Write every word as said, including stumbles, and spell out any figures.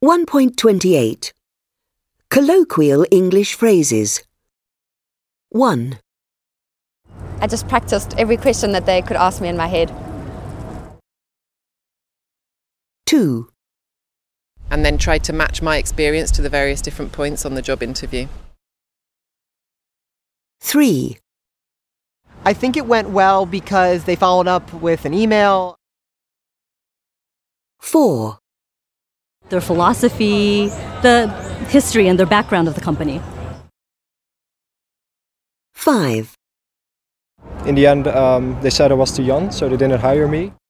one point twenty-eight. Colloquial English phrases. one. I just practiced every question that they could ask me in my head. two. And then tried to match my experience to the various different points on the job interview. three. I think it went well because they followed up with an email. four. Their philosophy, the history and their background of the company. five. In the end, um, they said I was too young, so they didn't hire me.